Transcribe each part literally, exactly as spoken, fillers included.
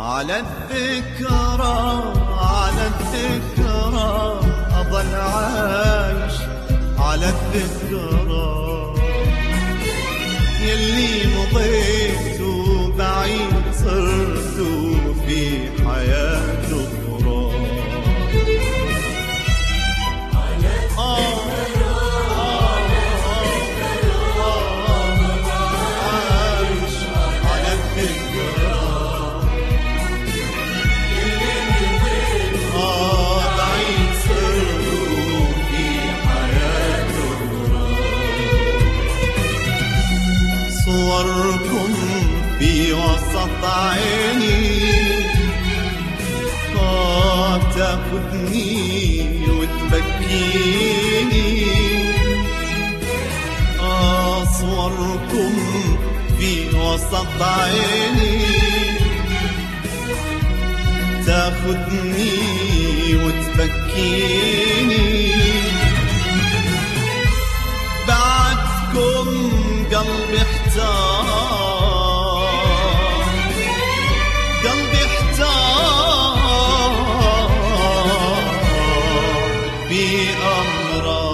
على الذكرى على الذكرى أظل عايش على الذكرى يلي مضيت وبعيد صرت في حياة أخرى. صوركم في وسط عيني تاخذني وتبكيني. صوركم في وسط عيني تاخذني وتبكيني. بعدكم قلبي احتار قلبي احتار بأمره.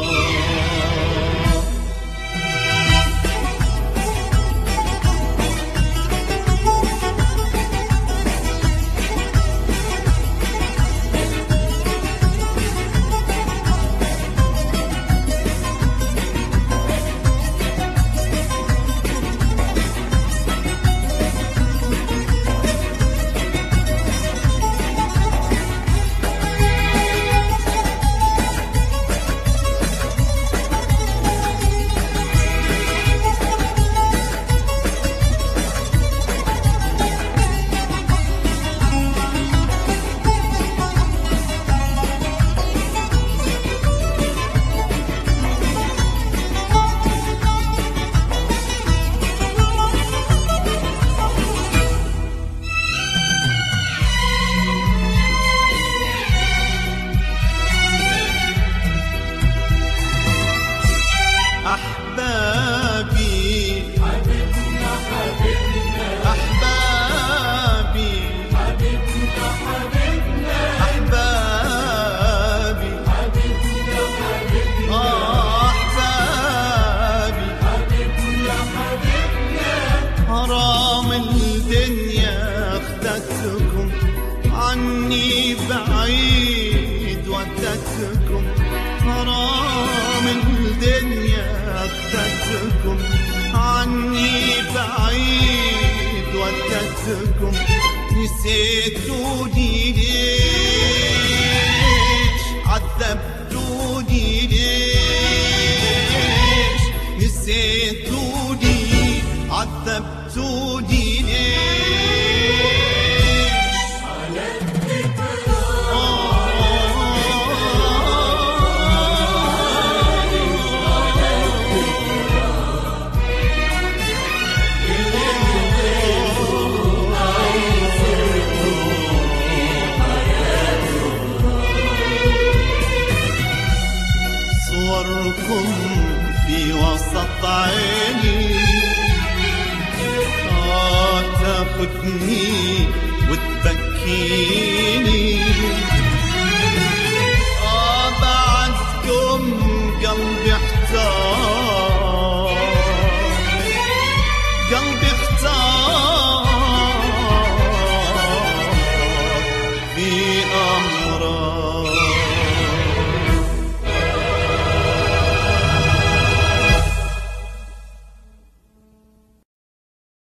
أحبابي حبيبنا حبيبنا أحبابي حبيبنا حبيبنا أحبابي حبيبنا حبيبنا أحبابي حبيبنا حبيبنا. حرام الدنيا أخذتكم عني بعيد ودتكم. حرام الدنيا أخذتكم عني بعيد ودتكم. نسيتوني ليش عذبتوني ليش نسيتوني عذبتوني ليش على الذكرى. صوركم في وسط عيني تاخذني وتبكيني. بعدكم قلبي احتار قلبي اختار في أمر.